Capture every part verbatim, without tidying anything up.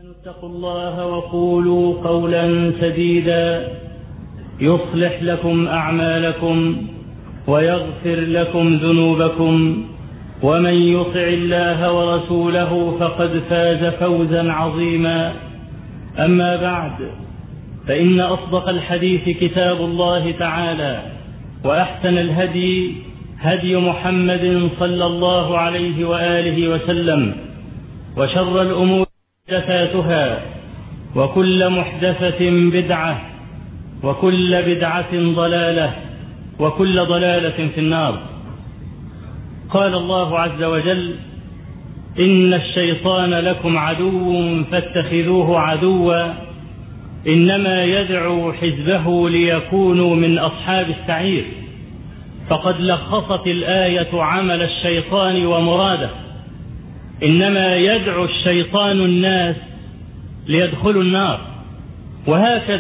اتقوا الله وقولوا قولا سديدا يصلح لكم أعمالكم ويغفر لكم ذنوبكم، ومن يطع الله ورسوله فقد فاز فوزا عظيما. أما بعد، فإن أصدق الحديث كتاب الله تعالى، وأحسن الهدي هدي محمد صلى الله عليه وآله وسلم، وشر الأمور محدثاتها، وكل محدثة بدعة، وكل بدعة ضلالة، وكل ضلالة في النار. قال الله عز وجل: إن الشيطان لكم عدو فاتخذوه عدوا إنما يدعو حزبه ليكونوا من أصحاب السعير. فقد لخصت الآية عمل الشيطان ومراده: إنما يدعو الشيطان الناس ليدخلوا النار. وهكذا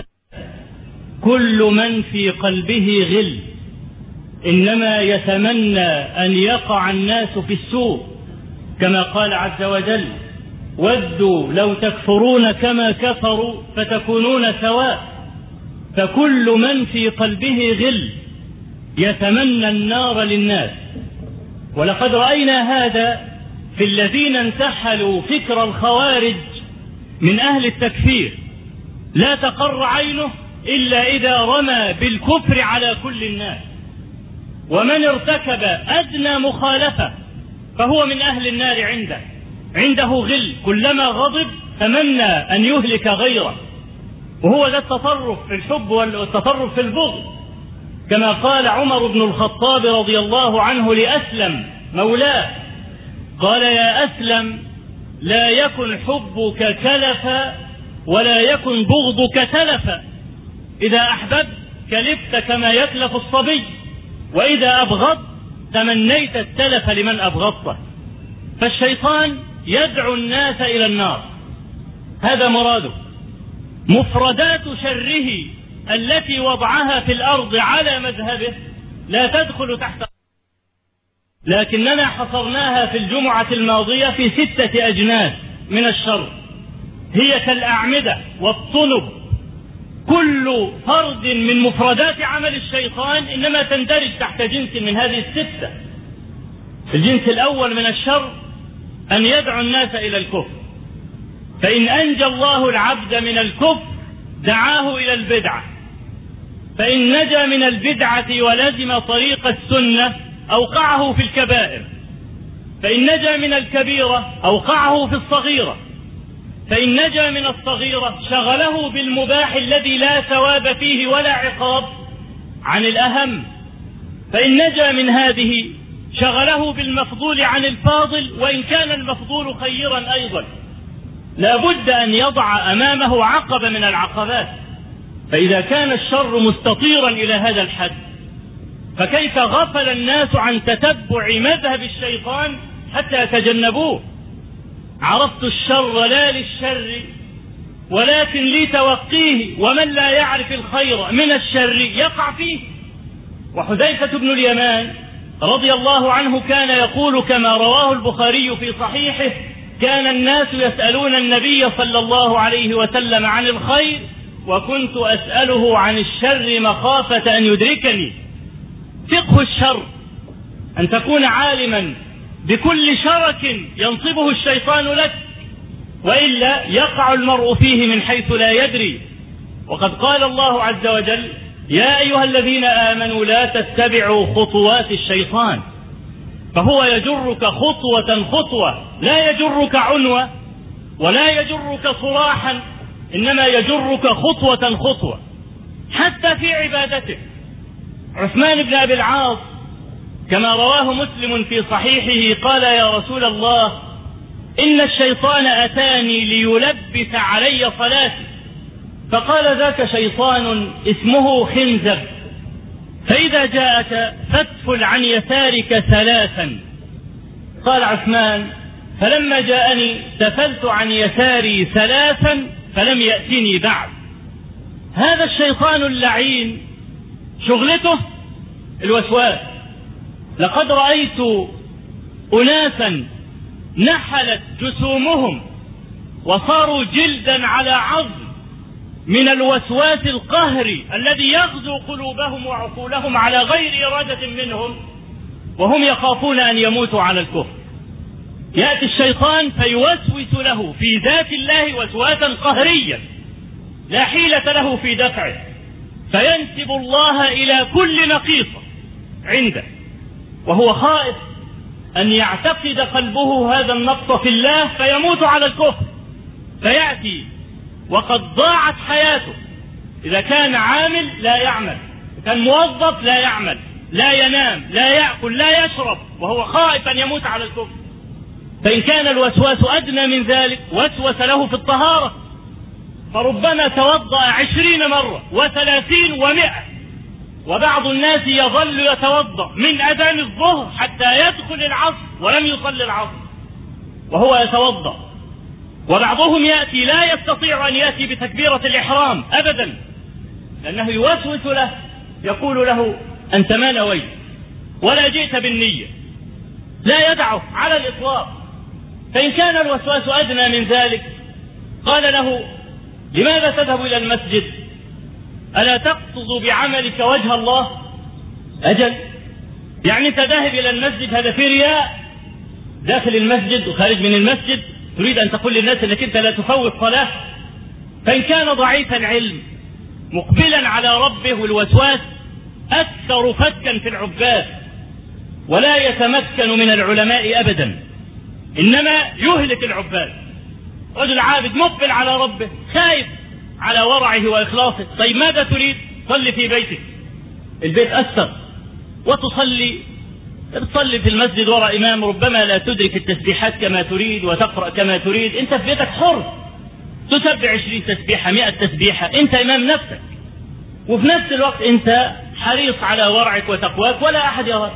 كل من في قلبه غل إنما يتمنى أن يقع الناس في السوء، كما قال عز وجل: ودوا لو تكفرون كما كفروا فتكونون سواء. فكل من في قلبه غل يتمنى النار للناس. ولقد رأينا هذا في الذين انتحلوا فكر الخوارج من أهل التكفير. لا تقر عينه إلا إذا رمى بالكفر على كل الناس، ومن ارتكب أدنى مخالفة فهو من أهل النار عنده عنده غل، كلما غضب تمنى أن يهلك غيره. وهو ذا التصرف في الحب والتصرف في البغض، كما قال عمر بن الخطاب رضي الله عنه لأسلم مولاه: قال يا أسلم، لا يكن حبك كلفا ولا يكن بغضك تلفا. إذا أحببت كلفت كما يكلف الصبي، وإذا أبغضت تمنيت التلف لمن أبغضته. فالشيطان يدعو الناس إلى النار، هذا مراده. مفردات شره التي وضعها في الأرض على مذهبه لا تدخل تحت، لكننا حصرناها في الجمعة الماضية في ستة أجناس من الشر، هي كالأعمدة والطنب. كل فرد من مفردات عمل الشيطان إنما تندرج تحت جنس من هذه الستة. الجنس الأول من الشر أن يدعو الناس إلى الكفر، فإن أنجى الله العبد من الكفر دعاه إلى البدعة، فإن نجا من البدعة ولزم طريق السنة أوقعه في الكبائر، فإن نجا من الكبيرة أوقعه في الصغيرة، فإن نجا من الصغيرة شغله بالمباح الذي لا ثواب فيه ولا عقاب عن الأهم، فإن نجا من هذه شغله بالمفضول عن الفاضل وإن كان المفضول خيرا أيضا. لا بد أن يضع أمامه عقبة من العقبات. فإذا كان الشر مستطيرا إلى هذا الحد، فكيف غفل الناس عن تتبع مذهب الشيطان حتى يتجنبوه؟ عرفت الشر لا للشر ولكن لتوقيه، ومن لا يعرف الخير من الشر يقع فيه. وحذيفة بن اليمان رضي الله عنه كان يقول كما رواه البخاري في صحيحه: كان الناس يسألون النبي صلى الله عليه وسلم عن الخير، وكنت أسأله عن الشر مخافة أن يدركني. فقه الشر أن تكون عالما بكل شرك ينصبه الشيطان لك، وإلا يقع المرء فيه من حيث لا يدري. وقد قال الله عز وجل: يا أيها الذين آمنوا لا تتبعوا خطوات الشيطان. فهو يجرك خطوة خطوة، لا يجرك عنوة ولا يجرك صراحا، إنما يجرك خطوة خطوة حتى في عبادته. عثمان بن أبي العاص كما رواه مسلم في صحيحه قال: يا رسول الله، إن الشيطان أتاني ليلبس علي صلاتي. فقال: ذاك شيطان اسمه خنزب، فإذا جاءك فاتفل عن يسارك ثلاثا. قال عثمان: فلما جاءني تفلت عن يساري ثلاثا فلم يأتني بعد. هذا الشيطان اللعين شغلته الوسواس. لقد رأيت أناسا نحلت جسومهم وصاروا جلدا على عظم من الوسواس القهري الذي يغزو قلوبهم وعقولهم على غير إرادة منهم، وهم يخافون أن يموتوا على الكفر. يأتي الشيطان فيوسوس له في ذات الله وسواسا قهريا لا حيلة له في دفعه، فينسب الله إلى كل نقيصة عنده، وهو خائف أن يعتقد قلبه هذا النقص في الله فيموت على الكفر، فيأتي وقد ضاعت حياته. إذا كان عامل لا يعمل، كان موظف لا يعمل، لا ينام، لا يأكل، لا يشرب، وهو خائف أن يموت على الكفر. فإن كان الوسواس أدنى من ذلك وسوس له في الطهارة، فربما توضأ عشرين مرة وثلاثين ومئة، وبعض الناس يظل يتوضأ من أذان الظهر حتى يدخل العصر ولم يصلي العصر وهو يتوضأ. وبعضهم يأتي لا يستطيع أن يأتي بتكبيرة الإحرام أبدا، لأنه يوسوس له، يقول له أنت ما نويت ولا جئت بالنية، لا يدعه على الإطلاق. فإن كان الوسواس أدنى من ذلك قال له لماذا تذهب إلى المسجد؟ ألا تقصد بعملك وجه الله؟ أجل، يعني أنت ذاهب إلى المسجد هذا في رياء، داخل المسجد وخارج من المسجد تريد أن تقول للناس أنك أنت لا تفوت صلاة. فإن كان ضعيف العلم مقبلا على ربه والوسواس أكثر فكا في العباد، ولا يتمكن من العلماء أبدا، إنما يهلك العباد. رجل عابد مقبل على ربه خايف على ورعه وإخلاصه، طيب ماذا تريد؟ صلي في بيتك، البيت أثر، وتصلي تصلي في المسجد وراء إمام ربما لا تدرك التسبيحات كما تريد وتقرأ كما تريد، أنت في بيتك حر تسبح عشرين تسبيحة مئة تسبيحة، أنت إمام نفسك، وفي نفس الوقت أنت حريص على ورعك وتقواك ولا أحد يراك.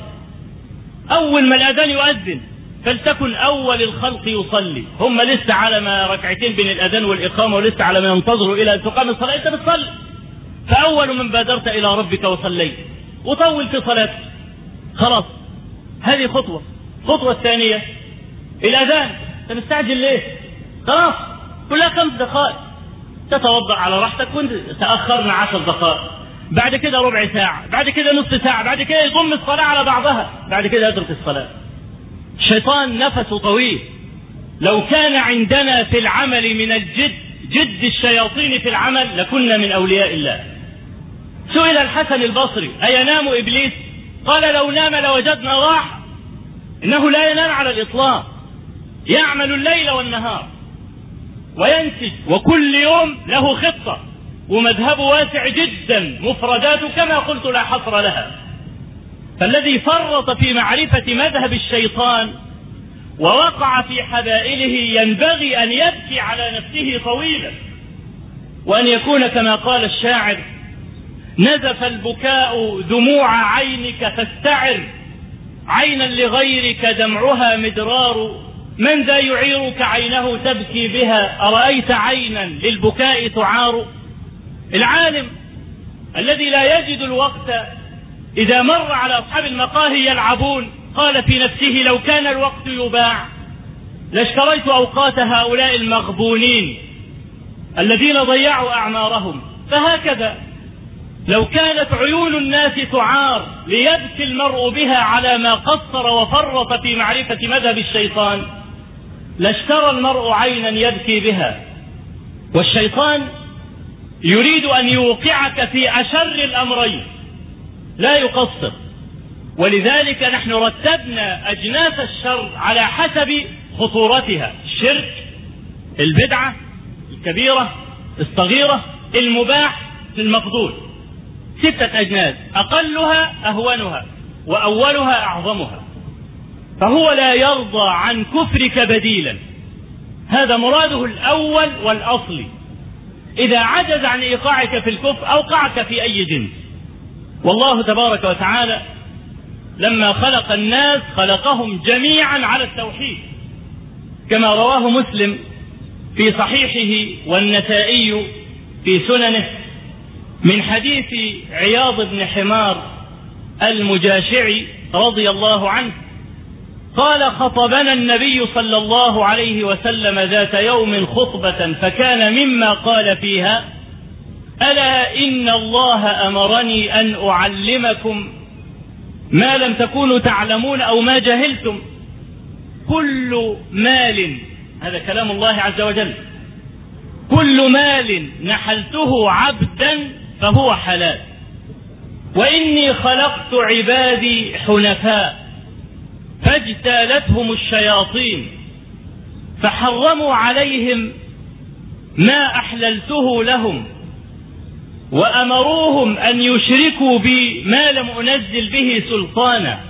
أول ما الأذان يؤذن فلتكن أول الخلق يصلي، هم لسه على ما ركعتين بين الأذان والإقامة ولسه على ما ينتظروا إلى أن تقام الصلاة، أنت بتصلي، فأول من بادرت إلى ربك وصليت وطول في صلاتك. خلاص، هذه خطوة. خطوة الثانية الأذان، أنت مستعجل ليه؟ خلاص كلها خمس دقائق، تتوضأ على راحتك وانت تأخرنا عشر دقائق، بعد كده ربع ساعة، بعد كده نصف ساعة، بعد كده يضم الصلاة على بعضها، بعد كده يترك الصلاة. الشيطان نفسه طويل. لو كان عندنا في العمل من الجد جد الشياطين في العمل لكنا من أولياء الله. سئل الحسن البصري أينام إبليس؟ قال لو نام لوجدنا راحة. إنه لا ينام على الإطلاق، يعمل الليل والنهار وينتج، وكل يوم له خطة ومذهب واسع جدا، مفرداته كما قلت لا حصر لها. فالذي فرط في معرفة مذهب الشيطان ووقع في حبائله ينبغي أن يبكي على نفسه طويلا، وأن يكون كما قال الشاعر نزف البكاء دموع عينك فاستعر، عينا لغيرك دمعها مدرار، من ذا يعيرك عينه تبكي بها، أرأيت عينا للبكاء تعار. العالم الذي لا يجد الوقت إذا مر على أصحاب المقاهي يلعبون قال في نفسه لو كان الوقت يباع لاشتريت أوقات هؤلاء المغبونين الذين ضيعوا أعمارهم. فهكذا لو كانت عيون الناس تعار ليبكي المرء بها على ما قصر وفرط في معرفة مذهب الشيطان لاشترى المرء عينا يبكي بها. والشيطان يريد أن يوقعك في أشر الأمرين، لا يقصر. ولذلك نحن رتبنا أجناس الشر على حسب خطورتها: الشرك، البدعة، الكبيرة، الصغيرة، المباح، المفضول. ستة أجناس، أقلها أهونها وأولها أعظمها. فهو لا يرضى عن كفرك بديلا، هذا مراده الأول والأصلي. إذا عجز عن إيقاعك في الكفر أوقعك في أي جنس. والله تبارك وتعالى لما خلق الناس خلقهم جميعا على التوحيد، كما رواه مسلم في صحيحه والنسائي في سننه من حديث عياض بن حمار المجاشعي رضي الله عنه قال: خطبنا النبي صلى الله عليه وسلم ذات يوم خطبة فكان مما قال فيها: ألا إن الله أمرني أن أعلمكم ما لم تكونوا تعلمون أو ما جهلتم. كل مال، هذا كلام الله عز وجل، كل مال نحلته عبدا فهو حلال، وإني خلقت عبادي حنفاء فاجتالتهم الشياطين فحرموا عليهم ما أحللته لهم وأمروهم أن يشركوا بي ما لم أنزل به سلطانا،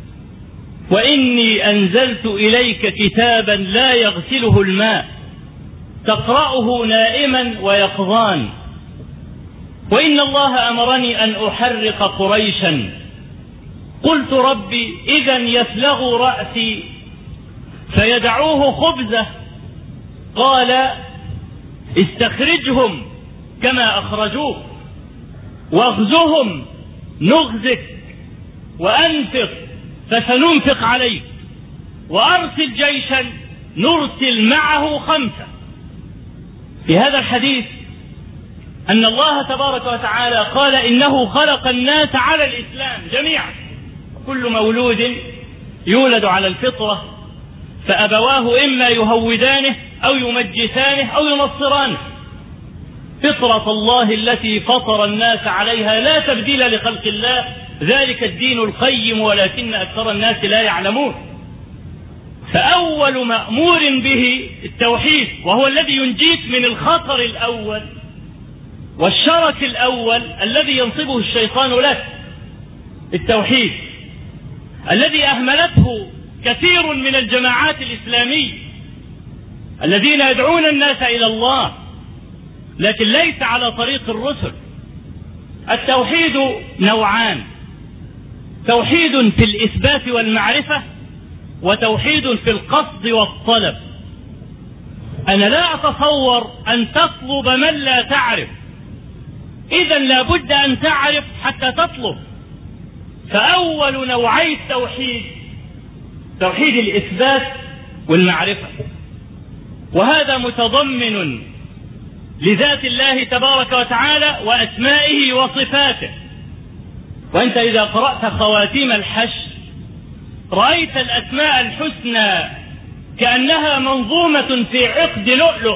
وإني أنزلت إليك كتابا لا يغسله الماء تقرأه نائما ويقظان، وإن الله أمرني أن أحرق قريشا. قلت: ربي إذا يفلغ رأسي فيدعوه خبزه. قال: استخرجهم كما أخرجوك واغزهم نغزك وأنفق فسننفق عليك وأرسل جيشا نرسل معه خمسة. في هذا الحديث أن الله تبارك وتعالى قال: إنه خلق الناس على الإسلام جميعا، كل مولود يولد على الفطرة فأبواه إما يهودانه أو يمجسانه أو ينصرانه، فطرة الله التي فطر الناس عليها لا تبديل لخلق الله، ذلك الدين القيم ولكن أكثر الناس لا يعلمون. فأول مأمور به التوحيد، وهو الذي ينجيك من الخطر الأول والشرك الأول الذي ينصبه الشيطان لك، التوحيد الذي أهملته كثير من الجماعات الإسلامية الذين يدعون الناس إلى الله لكن ليس على طريق الرسل. التوحيد نوعان: توحيد في الإثبات والمعرفة، وتوحيد في القصد والطلب. أنا لا أتصور أن تطلب من لا تعرف، إذا لا بد أن تعرف حتى تطلب. فأول نوعي التوحيد توحيد الإثبات والمعرفة، وهذا متضمن لذات الله تبارك وتعالى وأسمائه وصفاته. وأنت إذا قرأت خواتيم الحشر رأيت الأسماء الحسنى كأنها منظومة في عقد لؤلؤ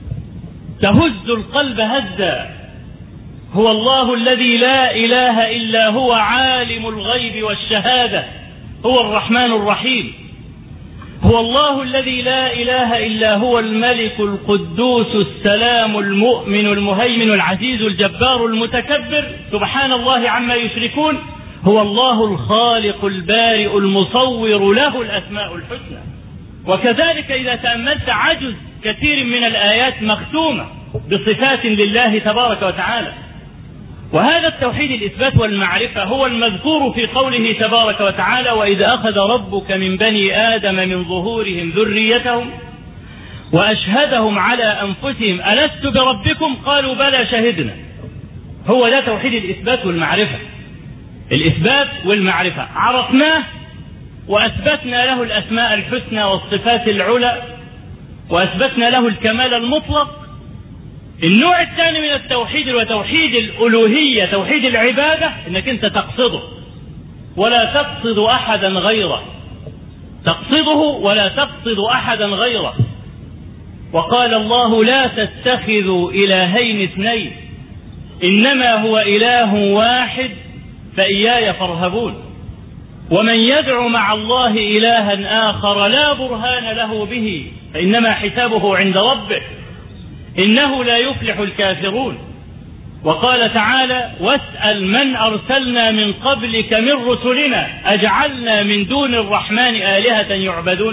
تهز القلب هزا. هو الله الذي لا إله إلا هو عالم الغيب والشهادة، هو الرحمن الرحيم. هو الله الذي لا إله إلا هو الملك القدوس السلام المؤمن المهيمن العزيز الجبار المتكبر، سبحان الله عما يشركون. هو الله الخالق البارئ المصور، له الأسماء الحسنى. وكذلك إذا تأملت عجز كثير من الآيات مختومة بصفات لله تبارك وتعالى. وهذا التوحيد الإثبات والمعرفة هو المذكور في قوله تبارك وتعالى: وإذ أخذ ربك من بني آدم من ظهورهم ذريتهم وأشهدهم على أنفسهم ألست بربكم قالوا بلى شهدنا. هو ده توحيد الإثبات والمعرفة. الإثبات والمعرفة عرفناه وأثبتنا له الأسماء الحسنى والصفات العلى وأثبتنا له الكمال المطلق. النوع الثاني من التوحيد هو توحيد الألوهية، توحيد العبادة، انك انت تقصده ولا تقصد احدا غيره، تقصده ولا تقصد احدا غيره. وقال الله: لا تتخذوا إلهين اثنين انما هو إله واحد فإياي فارهبون. ومن يدعو مع الله إلها آخر لا برهان له به فإنما حسابه عند ربه إنه لا يفلح الكافرون. وقال تعالى: واسأل من أرسلنا من قبلك من رسلنا أجعلنا من دون الرحمن آلهة يعبدون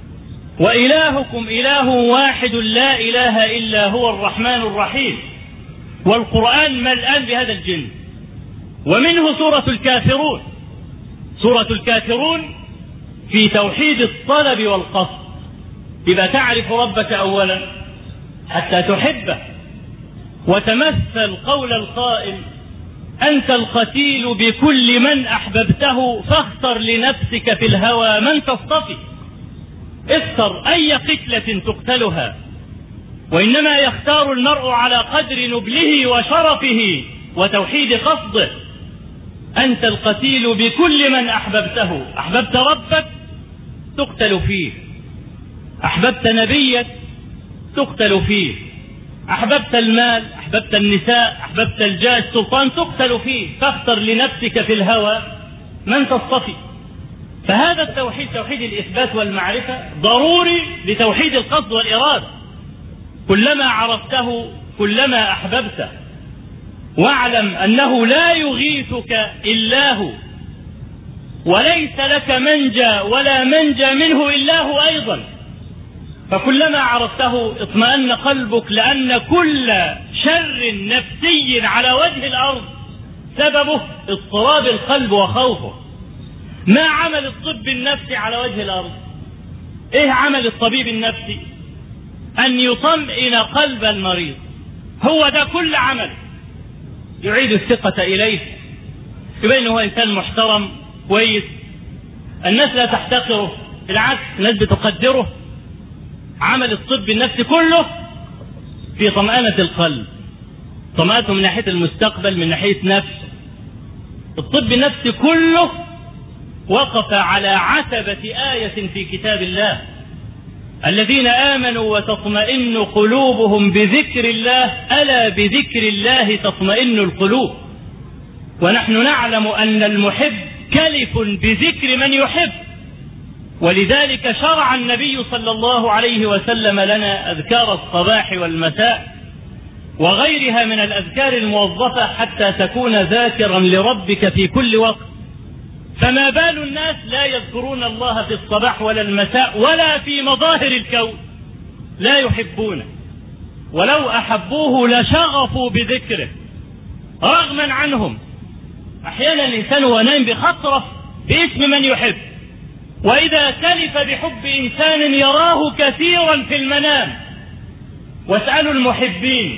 وإلهكم إله واحد لا إله إلا هو الرحمن الرحيم. والقرآن ملآن بهذا الجنس. ومنه سورة الكافرون. سورة الكافرون في توحيد الطلب والقصد. إذا تعرف ربك أولا حتى تحبه، وتمثل قول القائل: أنت القتيل بكل من أحببته، فاختر لنفسك في الهوى من تصطفي. اختر أي قتلة تقتلها، وإنما يختار المرء على قدر نبله وشرفه وتوحيد قصده. أنت القتيل بكل من أحببته، أحببت ربك تقتل فيه، أحببت نبيك تقتل فيه، أحببت المال، أحببت النساء، أحببت الجاه، السلطان، تقتل فيه. فاختر لنفسك في الهوى من تصطفي. فهذا التوحيد، توحيد الإثبات والمعرفة، ضروري لتوحيد القصد والإرادة. كلما عرفته كلما أحببته. واعلم أنه لا يغيثك إلا هو، وليس لك منجى ولا منجى منه إلا هو أيضا. فكلما عرفته اطمأن قلبك، لأن كل شر نفسي على وجه الأرض سببه اضطراب القلب وخوفه. ما عمل الطب النفسي على وجه الأرض؟ ايه عمل الطبيب النفسي؟ أن يطمئن قلب المريض، هو ده كل عمل. يعيد الثقة إليه، يبين هو إنسان محترم كويس، الناس لا تحتقره، بالعكس الناس بتقدره. عمل الطب النفسي كله في طمأنة القلب، طمأنته من ناحية المستقبل، من ناحية نفسه. الطب النفسي كله وقف على عتبة آية في كتاب الله: الذين آمنوا وتطمئن قلوبهم بذكر الله، ألا بذكر الله تطمئن القلوب. ونحن نعلم أن المحب كلف بذكر من يحب، ولذلك شرع النبي صلى الله عليه وسلم لنا أذكار الصباح والمساء وغيرها من الأذكار الموظفة حتى تكون ذاكرا لربك في كل وقت. فما بال الناس لا يذكرون الله في الصباح ولا المساء ولا في مظاهر الكون، لا يحبونه، ولو أحبوه لشغفوا بذكره رغما عنهم. أحيانا الإنسان هو نايم بخطرة باسم من يحب، وإذا كلف بحب إنسان يراه كثيرا في المنام. واسألوا المحبين،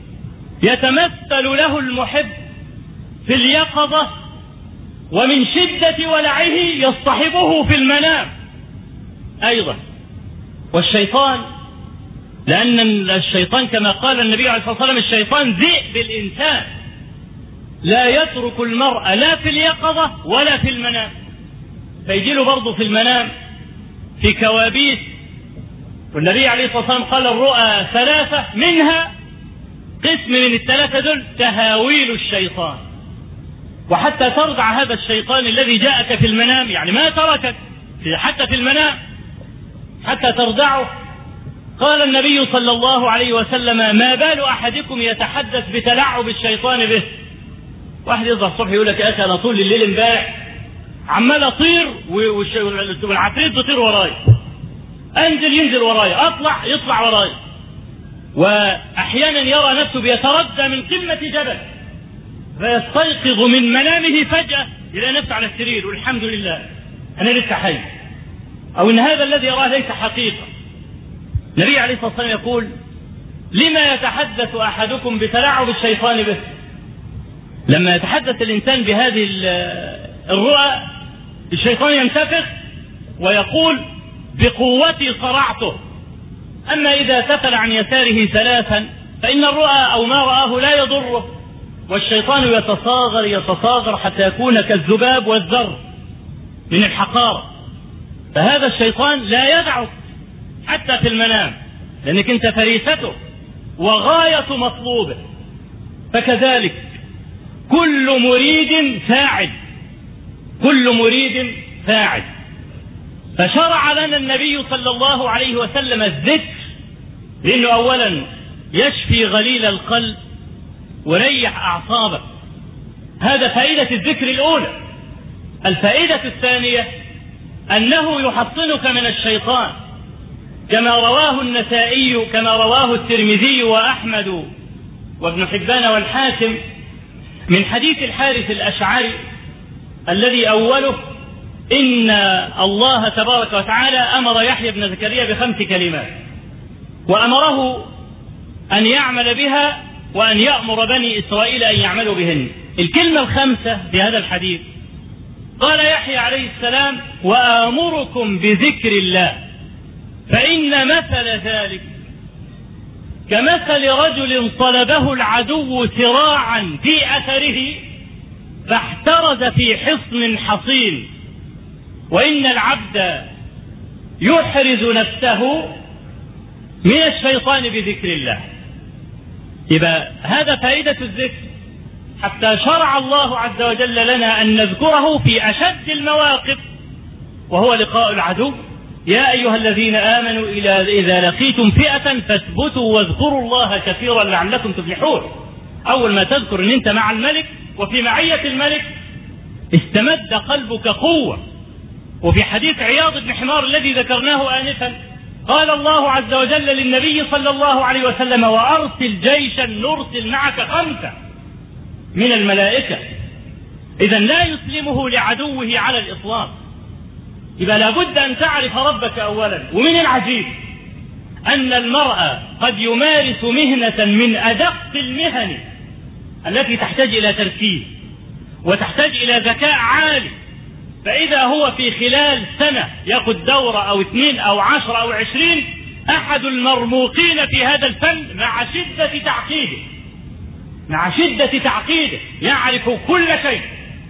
يتمثل له المحب في اليقظة، ومن شدة ولعه يصطحبه في المنام أيضا. والشيطان، لأن الشيطان كما قال النبي عليه الصلاة والسلام: الشيطان ذئب الإنسان، لا يترك المرء لا في اليقظة ولا في المنام. فيجي له برضه في المنام في كوابيس. والنبي عليه الصلاة والسلام قال: الرؤى ثلاثة، منها قسم من الثلاثة دول تهاويل الشيطان. وحتى ترضع هذا الشيطان الذي جاءك في المنام، يعني ما تركك حتى في المنام، حتى ترضعه. قال النبي صلى الله عليه وسلم: ما بال أحدكم يتحدث بتلعب الشيطان به. واحد يصحى الصبح يقول لك: يا أخي أنا طول الليل امبارح عمال أطير والعفريت بيطير وراي، أنزل ينزل وراي، أطلع يطلع وراي. وأحيانا يرى نفسه بيتردى من قمة جبل، فيستيقظ من منامه فجأة يلاقي نفسه على السرير والحمد لله أنا لسه حي، أو إن هذا الذي يراه ليس حقيقة. النبي عليه الصلاة والسلام يقول: لما يتحدث أحدكم بتلاعب الشيطان به؟ لما يتحدث الإنسان بهذه الرؤى الشيطان ينتفخ ويقول: بقوتي صرعته. أما إذا تفل عن يساره ثلاثا فإن الرؤى أو ما رآه لا يضره، والشيطان يتصاغر يتصاغر حتى يكون كالذباب والذر من الحقارة. فهذا الشيطان لا يدعك حتى في المنام، لأنك أنت فريسته وغاية مطلوبه. فكذلك كل مريد فاعل، كل مريد فاعل. فشرع لنا النبي صلى الله عليه وسلم الذكر، لأنه أولا يشفي غليل القلب وريح أعصابك، هذا فائدة الذكر الأولى. الفائدة الثانية أنه يحصنك من الشيطان، كما رواه النسائي، كما رواه الترمذي وأحمد وابن حبان والحاكم من حديث الحارث الأشعري الذي أوله: إن الله تبارك وتعالى أمر يحيى بن زكريا بخمس كلمات، وأمره أن يعمل بها وأن يأمر بني إسرائيل أن يعملوا بهن. الكلمة الخامسة في هذا الحديث، قال يحيى عليه السلام: وآمركم بذكر الله فإن مثل ذلك كمثل رجل طلبه العدو سراعا في أثره فاحترز في حصن حصين، وإن العبد يحرز نفسه من الشيطان بذكر الله. يبقى هذا فائدة الذكر، حتى شرع الله عز وجل لنا أن نذكره في أشد المواقف وهو لقاء العدو. يا أيها الذين آمنوا إذا لقيتم فئة فاثبتوا واذكروا الله كثيرا لعلكم تفلحون. أول ما تذكر أن أنت مع الملك وفي معية الملك استمد قلبك قوة. وفي حديث عياض بن حمار الذي ذكرناه آنفا قال الله عز وجل للنبي صلى الله عليه وسلم: وأرسل جيشا نرسل معك خمسة من الملائكة. إذن لا يسلمه لعدوه على الإطلاق. يبقى لابد أن تعرف ربك أولا. ومن العجيب أن المرأة قد يمارس مهنة من أدق المهن التي تحتاج إلى تركيز وتحتاج إلى ذكاء عالي، فإذا هو في خلال سنة يأخذ دورة أو اثنين أو عشر أو عشرين أحد المرموقين في هذا الفن مع شدة تعقيده مع شدة تعقيده يعرف كل شيء،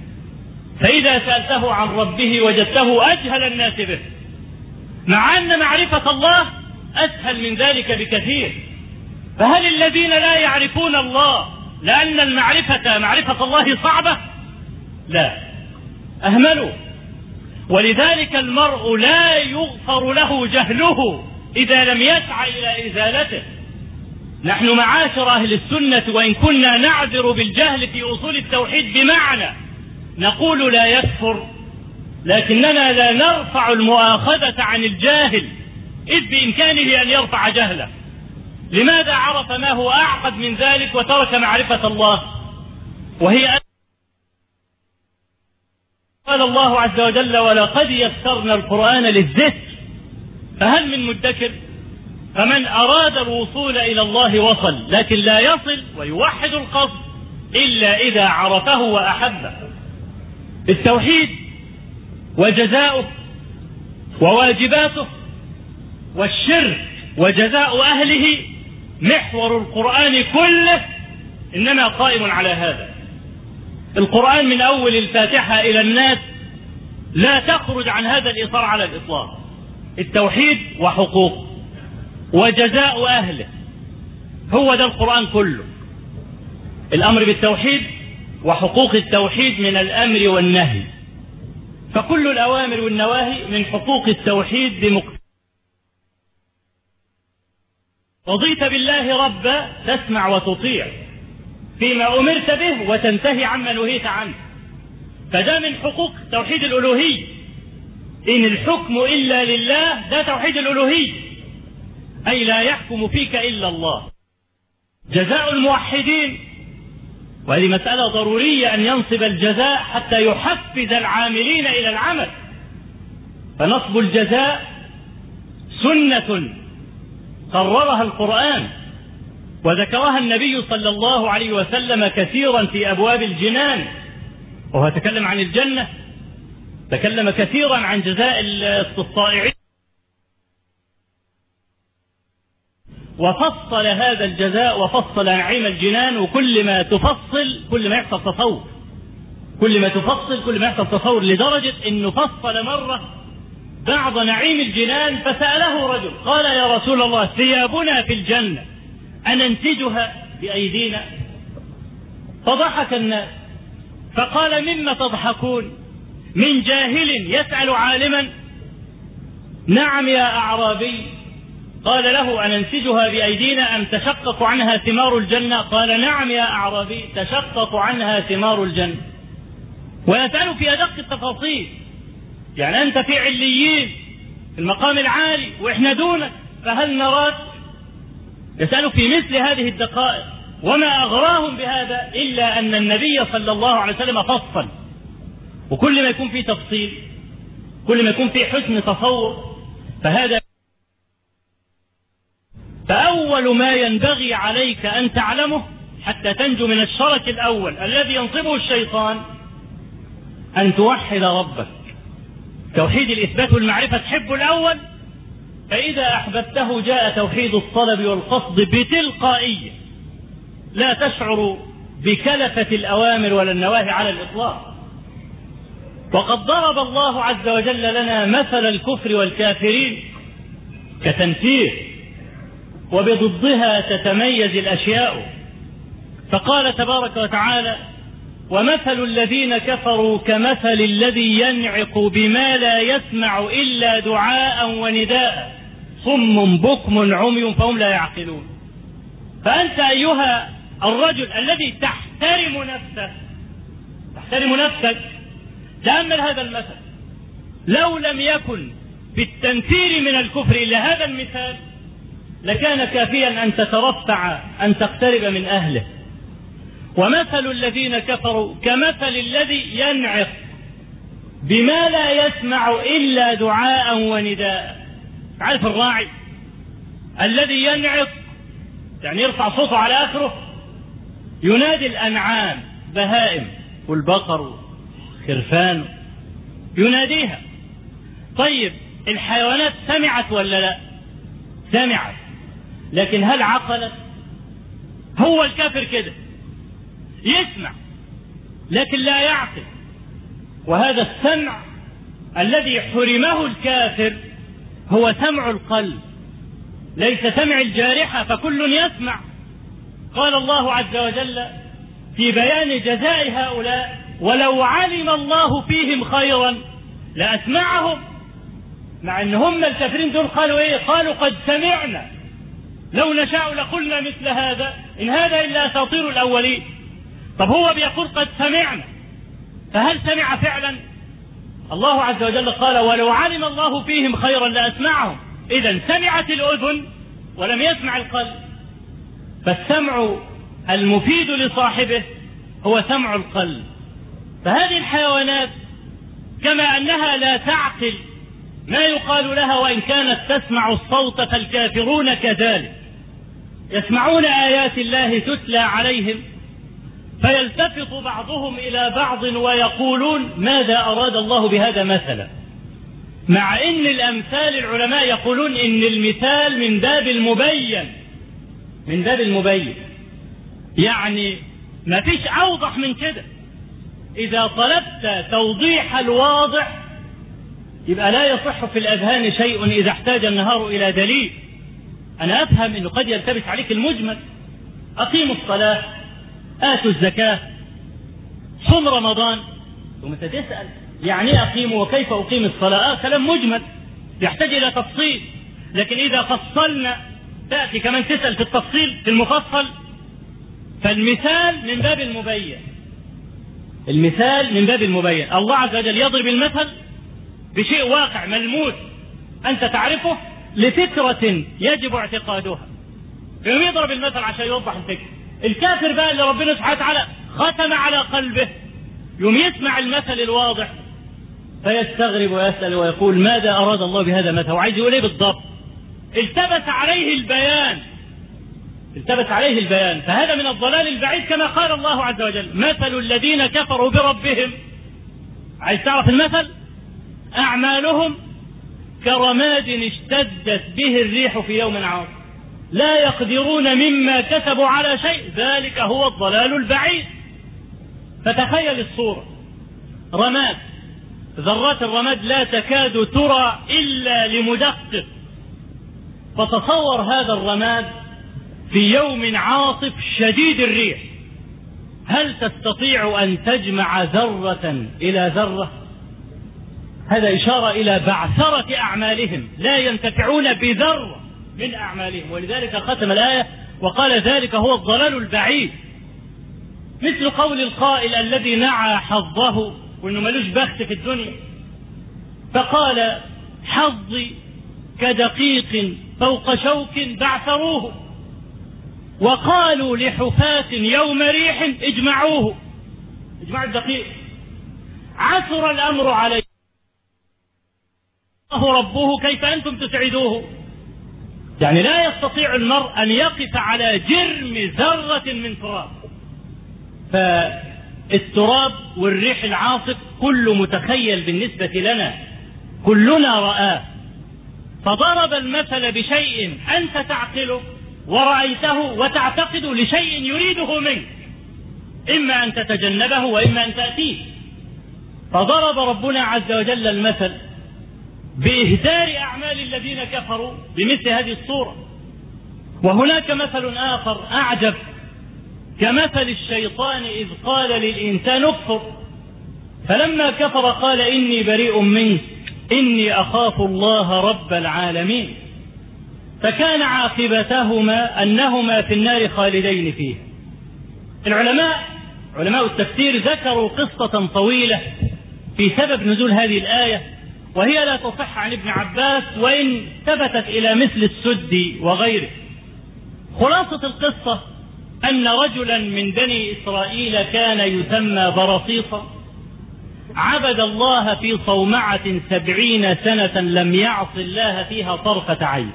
فإذا سألته عن ربه وجدته أجهل الناس به، مع أن معرفة الله أسهل من ذلك بكثير. فهل الذين لا يعرفون الله لأن المعرفة معرفة الله صعبة؟ لا، أهملوا. ولذلك المرء لا يغفر له جهله إذا لم يسعى إلى إزالته. نحن معاشر أهل السنة وإن كنا نعذر بالجهل في أصول التوحيد بمعنى نقول لا يكفر، لكننا لا نرفع المؤاخذة عن الجاهل إذ بإمكانه أن يرفع جهله. لماذا عرف ما هو أعقد من ذلك وترك معرفة الله؟ وهي أن قال الله عز وجل: ولقد يسرنا القرآن للذكر فهل من مدكر؟ فمن أراد الوصول إلى الله وصل، لكن لا يصل ويوحد القصد إلا إذا عرفه وأحبه. التوحيد وجزاؤه وواجباته والشرك وجزاء أهله محور القرآن كله إنما قائم على هذا. القرآن من أول الفاتحة إلى الناس لا تخرج عن هذا الإطار على الإطلاق. التوحيد وحقوق وجزاء أهله، هو ده القرآن كله. الأمر بالتوحيد وحقوق التوحيد من الأمر والنهي، فكل الأوامر والنواهي من حقوق التوحيد بمقتضى. رضيت بالله ربا تسمع وتطيع فيما أمرت به وتنتهي عما نهيت عنه، فده من حقوق توحيد الألوهية. إن الحكم إلا لله، ده توحيد الألوهية، أي لا يحكم فيك إلا الله. جزاء الموحدين، وهذه مسألة ضرورية أن ينصب الجزاء حتى يحفز العاملين إلى العمل. فنصب الجزاء سنة قررها القرآن وذكرها النبي صلى الله عليه وسلم كثيرا في أبواب الجنان، وهو تكلم عن الجنة، تكلم كثيرا عن جزاء الطائعين، وفصل هذا الجزاء وفصل نعيم الجنان. وكل ما تفصل كل ما يحصل تصور، كل ما تفصل كل ما يحصل تصور، لدرجة أنه فصل مرة بعض نعيم الجنان فسأله رجل قال: يا رسول الله، ثيابنا في الجنة أننتجها بأيدينا؟ فضحك الناس فقال: مما تضحكون؟ من جاهل يسأل عالما؟ نعم يا أعرابي. قال له: أننتجها بأيدينا أم تشقق عنها ثمار الجنة؟ قال: نعم يا أعرابي، تشقق عنها ثمار الجنة. ويسأل في أدق التفاصيل، يعني أنت في عليين في المقام العالي وإحنا دونك، فهل نراك؟ يسأل في مثل هذه الدقائق. وما أغراهم بهذا إلا أن النبي صلى الله عليه وسلم فصل، وكل ما يكون في تفصيل كل ما يكون في حسن تصور فهذا. فأول ما ينبغي عليك أن تعلمه حتى تنجو من الشرك الأول الذي ينصبه الشيطان أن توحد ربك. توحيد الإثبات والمعرفة تحب الأول، فإذا أحببته جاء توحيد الطلب والقصد بتلقائية، لا تشعر بكلفة الأوامر ولا النواهي على الإطلاق. وقد ضرب الله عز وجل لنا مثل الكفر والكافرين كتنفير، وبضدها تتميز الأشياء، فقال تبارك وتعالى: ومثل الذين كفروا كمثل الذي ينعق بما لا يسمع إلا دعاء ونداء صم بكم عمي فهم لا يعقلون. فأنت أيها الرجل الذي تحترم نفسك تحترم نفسك تأمل هذا المثل. لو لم يكن بالتنفير من الكفر إلا هذا المثال لكان كافيا أن تترفع أن تقترب من أهله. ومثل الذين كفروا كمثل الذي ينعق بما لا يسمع إلا دعاء ونداء. عارف الراعي الذي ينعق يعني يرفع صوته على آخره، ينادي الأنعام بهائم والبقر خرفان يناديها. طيب الحيوانات سمعت ولا لا؟ سمعت، لكن هل عقلت؟ هو الكافر كده يسمع لكن لا يعقل. وهذا السمع الذي حرمه الكافر هو سمع القلب ليس سمع الجارحة، فكل يسمع. قال الله عز وجل في بيان جزاء هؤلاء: ولو علم الله فيهم خيرا لأسمعهم. مع ان هم الكافرين دول قالوا ايه؟ قالوا قد سمعنا لو نشاء لقلنا مثل هذا ان هذا الا اساطير الاولين. طب هو بيقول قد سمعنا، فهل سمع فعلا؟ الله عز وجل قال: ولو علم الله فيهم خيرا لأسمعهم. إذن سمعت الأذن ولم يسمع القلب. فالسمع المفيد لصاحبه هو سمع القلب. فهذه الحيوانات كما أنها لا تعقل ما يقال لها وإن كانت تسمع الصوت، فالكافرون كذلك يسمعون آيات الله تتلى عليهم فيلتفت بعضهم إلى بعض ويقولون ماذا أراد الله بهذا مثلا، مع إن الأمثال العلماء يقولون إن المثال من باب المبين من باب المبين يعني ما فيش أوضح من كده. إذا طلبت توضيح الواضح يبقى لا يصح في الأذهان شيء إذا احتاج النهار إلى دليل. أنا أفهم إنه قد يلتبس عليك المجمل: أقيموا الصلاة، آتوا الزكاة، صم رمضان. ثم تسأل يعني أقيم وكيف أقيم الصلاة؟ آه كلام مجمل يحتاج إلى تفصيل. لكن إذا فصلنا تأتي كمان تسأل في التفصيل في المفصل. فالمثال من باب المبين المثال من باب المبين. الله عز وجل يضرب المثل بشيء واقع ملموس أنت تعرفه لفكرة يجب اعتقادها، يوم يضرب المثل عشان يوضح الفكرة. الكافر بقى اللي ربنا سبحانه وتعالى ختم على قلبه يوم يسمع المثل الواضح فيستغرب ويسأل ويقول ماذا أراد الله بهذا المثل، وعايز يقول ايه بالضبط. التبس عليه البيان التبس عليه البيان فهذا من الضلال البعيد. كما قال الله عز وجل: مثل الذين كفروا بربهم. عايز تعرف المثل؟ أعمالهم كرماد اشتدت به الريح في يوم عاصف لا يقدرون مما كسبوا على شيء ذلك هو الضلال البعيد. فتخيل الصورة: رماد، ذرات الرماد لا تكاد ترى إلا لمدقق. فتصور هذا الرماد في يوم عاصف شديد الريح، هل تستطيع أن تجمع ذرة إلى ذرة؟ هذا إشارة إلى بعثرة أعمالهم، لا ينتفعون بذرة من أعمالهم. ولذلك ختم الآية وقال ذلك هو الضلال البعيد. مثل قول القائل الذي نعى حظه وإنه ملوش بخت في الدنيا فقال: حظي كدقيق فوق شوك بعثروه، وقالوا لحفاة يوم ريح اجمعوه. اجمع الدقيق. عثر الأمر عليه الله ربه كيف أنتم تسعدوه. يعني لا يستطيع المرء أن يقف على جرم ذرة من تراب. فالتراب والريح العاصف كله متخيل بالنسبة لنا، كلنا رآه. فضرب المثل بشيء أنت تعقله ورأيته وتعتقد لشيء يريده منك، إما أن تتجنبه وإما أن تأتيه. فضرب ربنا عز وجل المثل بإهدار أعمال الذين كفروا بمثل هذه الصورة. وهناك مثل آخر أعجب، كمثل الشيطان إذ قال للإنسان اكفر فلما كفر قال إني بريء منك إني أخاف الله رب العالمين. فكان عاقبتهما أنهما في النار خالدين فيه. العلماء علماء التفسير ذكروا قصة طويلة في سبب نزول هذه الآية، وهي لا تصح عن ابن عباس وإن ثبتت إلى مثل السدي وغيره. خلاصة القصة أن رجلا من بني إسرائيل كان يسمى برصيصة، عبد الله في صومعة سبعين سنة لم يعص الله فيها طرفة عين،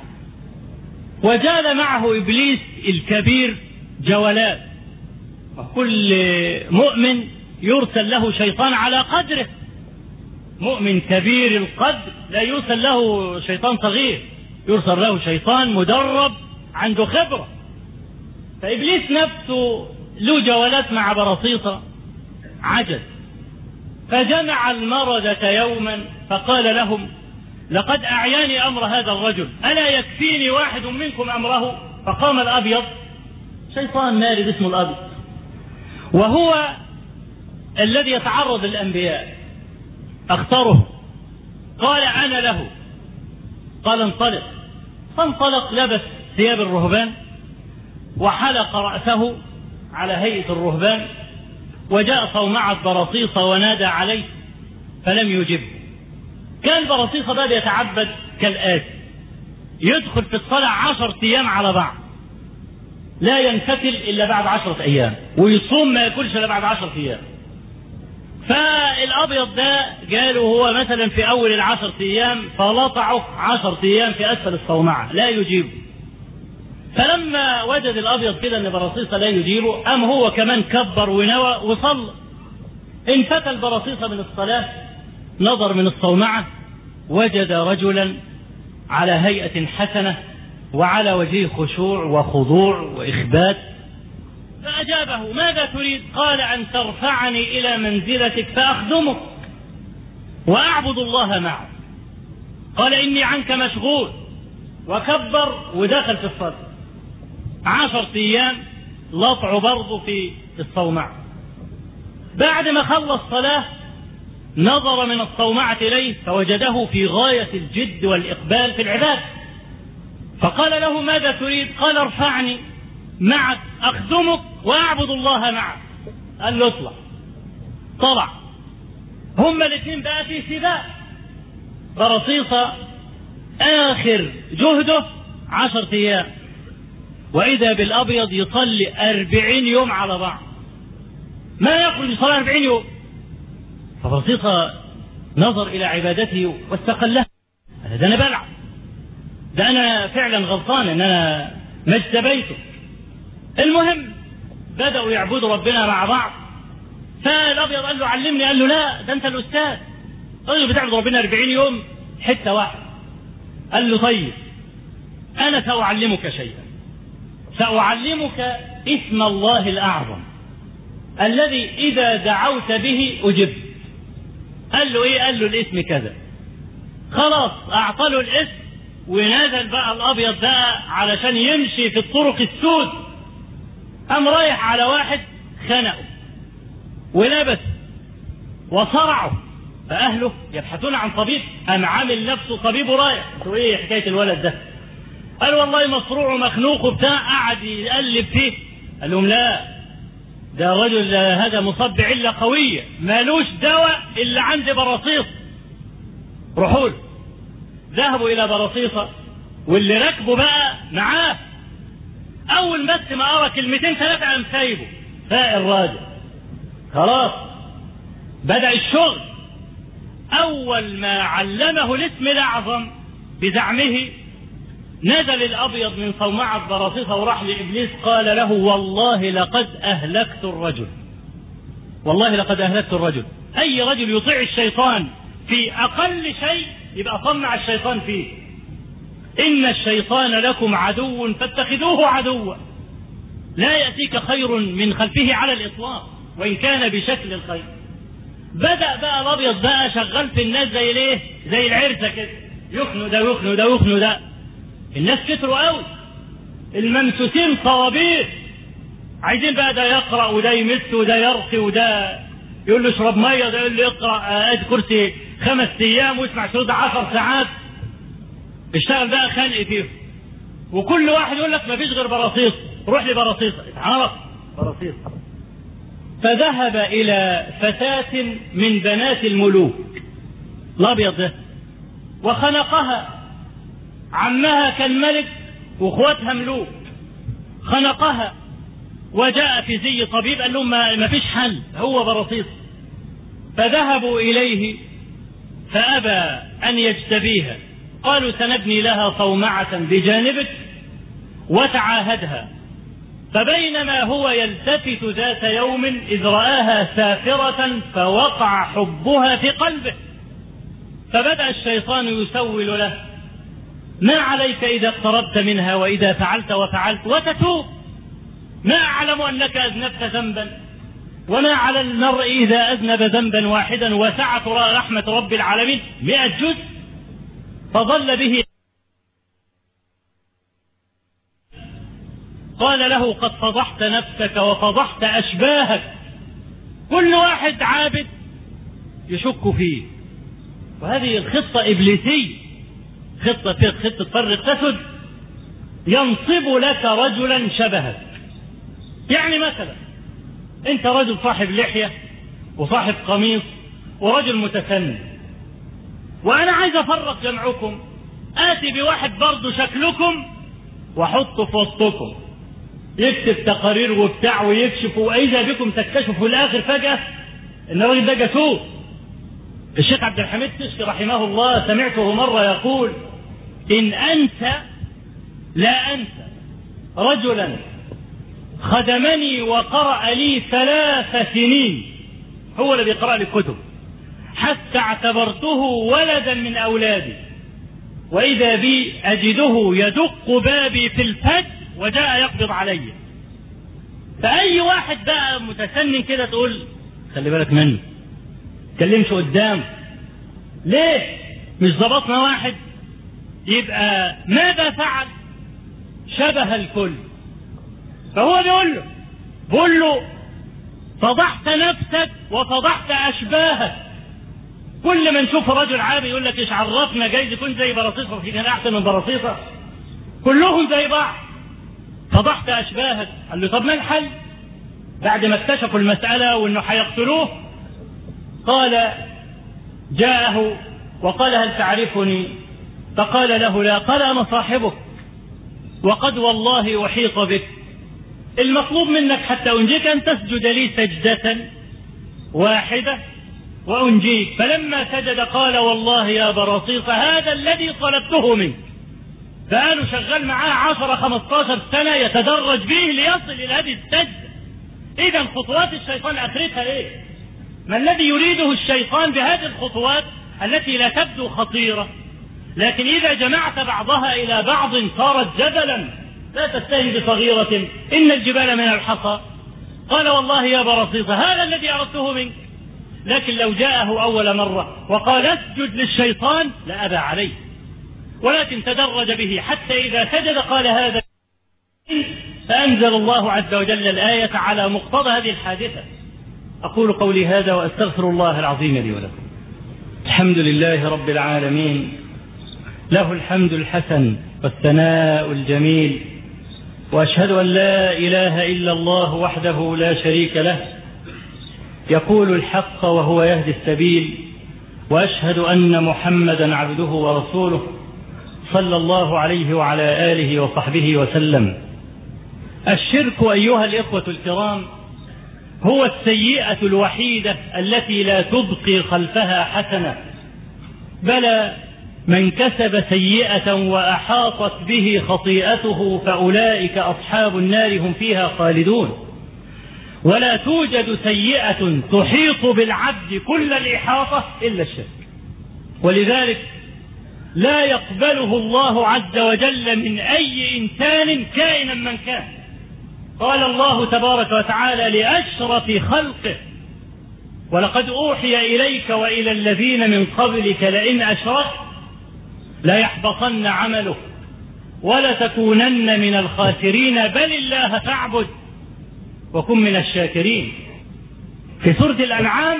وجال معه إبليس الكبير جولات. وكل مؤمن يرسل له شيطان على قدره، مؤمن كبير القدر لا يرسل له شيطان صغير، يرسل له شيطان مدرب عنده خبرة. فإبليس نفسه له جولات مع برصيصة، عجز. فجمع المردة يوما فقال لهم لقد أعياني أمر هذا الرجل، ألا يكفيني واحد منكم أمره؟ فقام الأبيض، شيطان مارد اسمه الأبيض، وهو الذي يتعرض للأنبياء، اختاره قال أنا له. قال انطلق. فانطلق، لبس ثياب الرهبان وحلق رأسه على هيئة الرهبان، وجاء صومعة برصيصة ونادى عليه فلم يجبه. كان برصيصة بقى يتعبد كالآتي: يدخل في الصلاة عشر أيام على بعض، لا ينفتل إلا بعد عشرة أيام، ويصوم ما يأكلش إلا بعد عشرة أيام. فالأبيض ده جاله هو مثلا في أول العشر أيام فلطعه عشر أيام في أسفل الصومعة لا يجيبه. فلما وجد الأبيض كده أن برصيصة لا يجيبه، أم هو كمان كبر ونوى وصلى. انفتل برصيصة من الصلاة، نظر من الصومعة وجد رجلا على هيئة حسنة وعلى وجهه خشوع وخضوع وإخبات، فأجابه: ماذا تريد؟ قال: أن ترفعني إلى منزلتك فأخدمك وأعبد الله معك. قال: إني عنك مشغول. وكبر ودخل في الصلاة. عشر أيام لطع برضه في الصومعة. بعد ما خلص صلاة نظر من الصومعة إليه فوجده في غاية الجد والإقبال في العبادة، فقال له: ماذا تريد؟ قال: ارفعني معك أخدمك وأعبد الله معك. قال له: اطلع. طلع. هما الاثنين بقى في سباق. برصيصة آخر جهده عشر أيام، وإذا بالأبيض يصلي أربعين يوم على بعض، ما يخرج يصلي أربعين يوم. فبرصيصة نظر إلى عبادته واستقلها: ده أنا بلعب، ده أنا فعلا غلطان إن أنا ما اجتبيته. المهم بدأوا يعبدوا ربنا مع بعض. فالأبيض قال له: علمني. قال له: لا، ده أنت الأستاذ. قال له: بتعبد ربنا أربعين يوم حتة واحدة. قال له: طيب أنا سأعلمك شيئا، سأعلمك اسم الله الأعظم الذي إذا دعوت به أجبت. قال له: إيه؟ قال له: الاسم كذا. خلاص أعطى له الاسم، ونزل بقى الأبيض بقى علشان يمشي في الطرق السود. قام رايح على واحد خنقه ولبس وصرعه، فأهله يبحثون عن طبيب، قام عامل نفسه طبيب ورايح. قالوا: إيه حكاية الولد ده؟ قال: والله مصروع ومخنوق وبتاع. قعد يقلب فيه. قال لهم: لا، ده رجل هذا مصاب بعلة قوية مالوش دواء إلا عند برصيص، روحوا له. ذهبوا إلى برصيصة واللي ركبوا بقى معاه. أول بس ما قرأ كلمتين ثلاثة قام سايبه، فاق الراجل. خلاص بدأ الشغل. أول ما علمه الاسم الأعظم بزعمه نزل الأبيض من صومعة براصيصة وراح لإبليس قال له والله لقد أهلكت الرجل، والله لقد أهلكت الرجل. أي رجل يطيع الشيطان في أقل شيء يبقى صنع الشيطان فيه. إن الشيطان لكم عدو فاتخذوه عدوا، لا يأتيك خير من خلفه على الإطلاق وإن كان بشكل الخير. بدأ بقى الأبيض بقى شغال في الناس زي ليه؟ زي العرسة كده، يخنوا ده يخنوا ده يخنوا ده. الناس كتروا قوي، الممسوسين صوابير، عايزين بقى ده يقرأ وده يمس وده يرقي وده يقول له اشرب ميه، ده يقول له اقرأ ادي كرسي خمس ايام واسمع شروط عشر ساعات. اشتغل بقى خلق فيه، وكل واحد يقول لك ما فيش غير براصيص، روح لي براصيص، اتعرف براصيص. فذهب الى فتاة من بنات الملوك الابيض ده وخنقها. عمها كان ملك واخواتها ملوك، خنقها وجاء في زي طبيب قال لهم ما فيش حل، هو براصيص. فذهبوا اليه فابى ان يجتبيها، قالوا سنبني لها صومعة بجانبك وتعاهدها. فبينما هو يلتفت ذات يوم إذ رآها سافرة فوقع حبها في قلبه، فبدأ الشيطان يسول له ما عليك إذا اقتربت منها وإذا فعلت وفعلت وتتوب، ما أعلم أنك أذنبت ذنبا، وما على المرء إذا أذنب ذنبا واحدا وسعت رحمة رب العالمين مئة جزء. فظل به قال له قد فضحت نفسك وفضحت أشباهك. كل واحد عابد يشك فيه، وهذه الخطة إبليسية، خطة خطة فرق تسد، ينصب لك رجلا شبهك. يعني مثلا أنت رجل صاحب لحية وصاحب قميص ورجل متسنن، وأنا عايز أفرق جمعكم، آتي بواحد برضه شكلكم وحطه في وسطكم يكتب تقارير وبتاع ويكشف، وإذا بكم تكتشفوا في الآخر فجأة إن الراجل ده جاسوس. الشيخ عبد الحميد تشكي رحمه الله سمعته مرة يقول إن أنسى لا أنسى رجلا خدمني وقرأ لي ثلاث سنين، هو اللي بيقرأ لي الكتب، حتى اعتبرته ولدا من أولادي، وإذا بي أجده يدق بابي في الفجر وجاء يقبض علي. فأي واحد بقى متسنن كده تقول خلي بالك منه، تكلمش قدام ليه؟ مش ضبطنا واحد؟ يبقى ماذا فعل؟ شبه الكل. فهو بيقول له بيقول له فضحت نفسك وفضحت أشباهك. كل ما نشوف رجل عابي يقول لك ايش عرفنا، جايز يكون زي براصيصة في كان أحسن من براصيصة، كلهم زي بعض. فضحت أشباهك. قال له طب ما الحل؟ بعد ما اكتشفوا المسألة وانه حيقتلوه قال جاءه وقال هل تعرفني؟ فقال له لا. قال أنا صاحبك وقد والله أحيط بك، المطلوب منك حتى أنجيك أن تسجد لي سجدة واحدة وأنجيك. فلما سجد قال والله يا براصيص هذا الذي طلبته منك. فقالوا شغال معاه عشر خمستاشر سنة يتدرج به ليصل إلى هذه السجدة. إذا خطوات الشيطان آخرتها إيه؟ ما الذي يريده الشيطان بهذه الخطوات التي لا تبدو خطيرة، لكن إذا جمعت بعضها إلى بعض صارت جبلا. لا تستهن بصغيرة، إن الجبال من الحصى. قال والله يا براصيص هذا الذي أردته منك. لكن لو جاءه أول مرة وقال اسجد للشيطان لأبى عليه، ولكن تدرج به حتى إذا سجد قال هذا. فأنزل الله عز وجل الآية على مقتضى هذه الحادثة. أقول قولي هذا وأستغفر الله العظيم لي ولكم. الحمد لله رب العالمين، له الحمد الحسن والثناء الجميل، وأشهد أن لا إله إلا الله وحده لا شريك له يقول الحق وهو يهدي السبيل، وأشهد أن محمدا عبده ورسوله صلى الله عليه وعلى آله وصحبه وسلم. الشرك أيها الإخوة الكرام هو السيئة الوحيدة التي لا تبقي خلفها حسنة، بل من كسب سيئة وأحاطت به خطيئته فأولئك أصحاب النار هم فيها خالدون. ولا توجد سيئة تحيط بالعبد كل الإحاطة إلا الشرك، ولذلك لا يقبله الله عز وجل من أي إنسان كائنا من كان. قال الله تبارك وتعالى لأشرف خلقه: ولقد أوحي إليك وإلى الذين من قبلك لئن أشركت ليحبطن عمله ولتكونن من الخاسرين بل الله فاعبد وكن من الشاكرين. في سورة الأنعام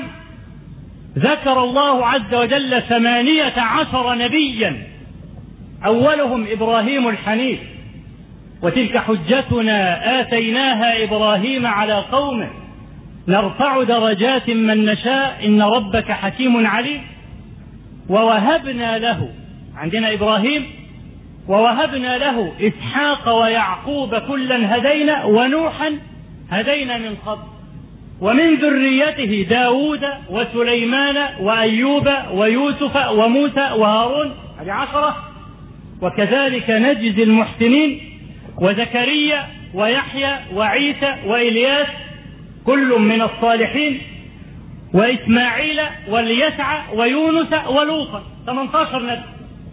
ذكر الله عز وجل ثمانية عشر نبيا، أولهم إبراهيم الحنيف، وتلك حجتنا آتيناها إبراهيم على قومه نرفع درجات من نشاء إن ربك حكيم عليم. ووهبنا له، عندنا إبراهيم، ووهبنا له إسحاق ويعقوب كلا هدينا ونوحا هدينا من قبل ومن ذريته داود وسليمان وأيوب ويوسف وموسى وهارون، هذه عشرة. وكذلك نجزي المحسنين، وزكريا ويحيى وعيسى وإلياس كل من الصالحين، وإسماعيل واليسع ويونس ولوطا، ثمانية عشر نبي،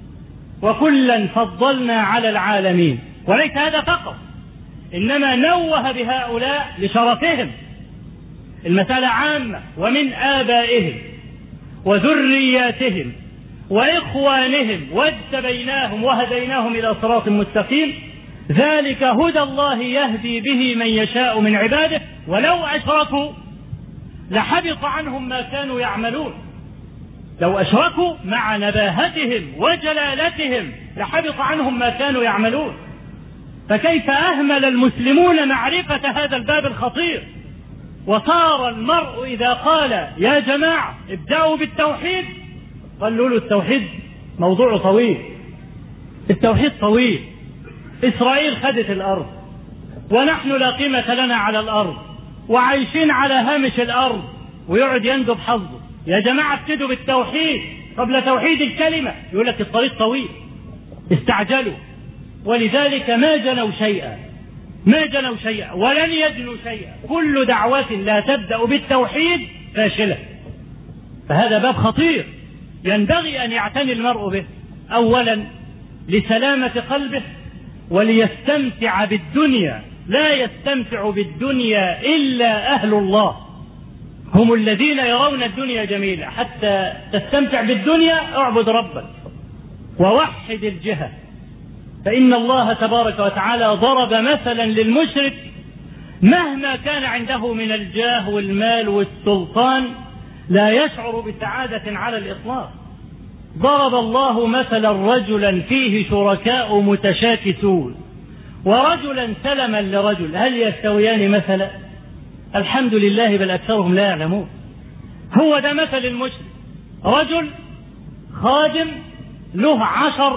وكلا فضلنا على العالمين. وليس هذا فقط، إنما نوه بهؤلاء لشرفهم، المسألة عامة، ومن آبائهم وذرياتهم وإخوانهم واجتبيناهم وهديناهم إلى صراط مستقيم، ذلك هدى الله يهدي به من يشاء من عباده ولو أشركوا لحبط عنهم ما كانوا يعملون. لو أشركوا مع نباهتهم وجلالتهم لحبط عنهم ما كانوا يعملون. فكيف أهمل المسلمون معرفة هذا الباب الخطير، وصار المرء إذا قال يا جماعة ابدأوا بالتوحيد، قالوا له التوحيد موضوع طويل، التوحيد طويل، إسرائيل خدت الأرض ونحن لا قيمة لنا على الأرض وعايشين على هامش الأرض، ويقعد يندب حظه. يا جماعة ابتدوا بالتوحيد قبل توحيد الكلمة، يقول لك الطريق طويل، استعجلوا. ولذلك ما جنوا شيئا، ما جنوا شيئا ولن يجنوا شيئا. كل دعوة لا تبدأ بالتوحيد فاشلة. فهذا باب خطير ينبغي أن يعتني المرء به، أولا لسلامة قلبه وليستمتع بالدنيا. لا يستمتع بالدنيا إلا أهل الله، هم الذين يرون الدنيا جميلة. حتى تستمتع بالدنيا اعبد ربك ووحد الجهة، فإن الله تبارك وتعالى ضرب مثلا للمشرك مهما كان عنده من الجاه والمال والسلطان لا يشعر بسعادة على الإطلاق. ضرب الله مثلا رجلا فيه شركاء متشاكسون ورجلا سلما لرجل، هل يستويان مثلا؟ الحمد لله، بل أكثرهم لا يعلمون. هو ده مثل المشرك، رجل خادم له عشر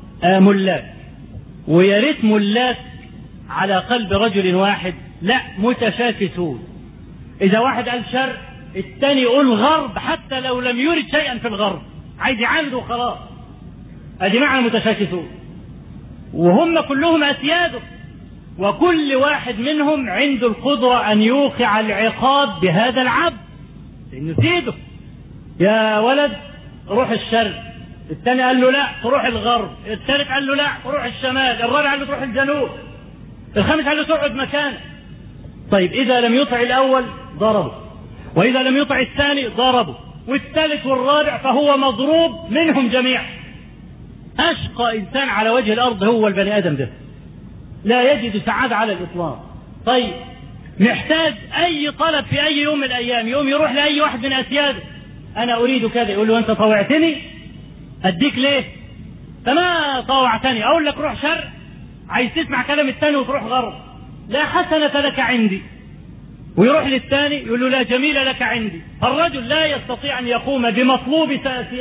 ملاك، ويا ريت ملاك على قلب رجل واحد، لا، متشاكسون. إذا واحد قال شرق الثاني يقول غرب، حتى لو لم يرد شيئا في الغرب، عايز يعانده خلاص. أدي معنى متشاكسون، وهم كلهم أسياده، وكل واحد منهم عنده القدرة أن يوقع العقاب بهذا العبد، لأنه سيده. يا ولد روح الشرق، الثاني قال له لا تروح الغرب، الثالث قال له لا تروح الشمال، الرابع قال له تروح الجنوب، الخامس قال له تقعد مكانك. طيب إذا لم يطع الأول ضربه، وإذا لم يطع الثاني ضربه، والثالث والرابع فهو مضروب منهم جميعا. أشقى إنسان على وجه الأرض هو البني آدم ده، لا يجد سعادة على الإطلاق. طيب محتاج أي طلب في أي يوم من الأيام، يوم يروح لأي واحد من أسياده، أنا أريد كذا، يقول له أنت طوعتني أديك ليه؟ فما طوعتني، أقول لك روح شرق، عايز تسمع كلام الثاني وتروح غرب، لا حسنة لك عندي. ويروح للثاني يقول له لا جميل لك عندي. فالرجل لا يستطيع أن يقوم بمطلوب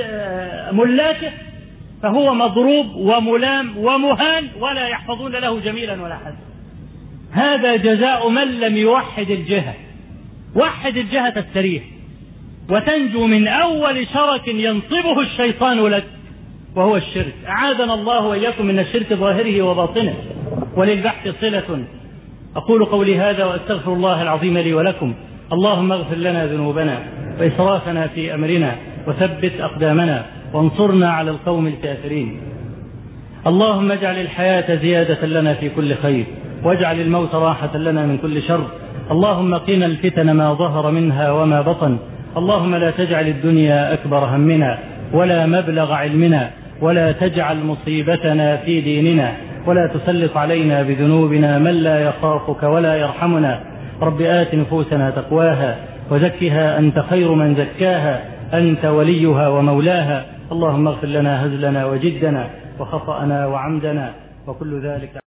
ملاكه، فهو مضروب وملام ومهان، ولا يحفظون له جميلا ولا حسنا. هذا جزاء من لم يوحد الجهة. وحد الجهة تستريح وتنجو من أول شرك ينصبه الشيطان لك، وهو الشرك. أعاذنا الله وإياكم من الشرك ظاهره وباطنه، وللبحث صلة. أقول قولي هذا وأستغفر الله العظيم لي ولكم. اللهم اغفر لنا ذنوبنا وإسرافنا في أمرنا وثبت أقدامنا وانصرنا على القوم الكافرين. اللهم اجعل الحياة زيادة لنا في كل خير، واجعل الموت راحة لنا من كل شر. اللهم قنا الفتن ما ظهر منها وما بطن. اللهم لا تجعل الدنيا أكبر همنا ولا مبلغ علمنا، ولا تجعل مصيبتنا في ديننا، ولا تسلط علينا بذنوبنا من لا يخافك ولا يرحمنا. رب آت نفوسنا تقواها وزكها أنت خير من زكاها، أنت وليها ومولاها. اللهم اغفر لنا هزلنا وجدنا وخطأنا وعمدنا وكل ذلك.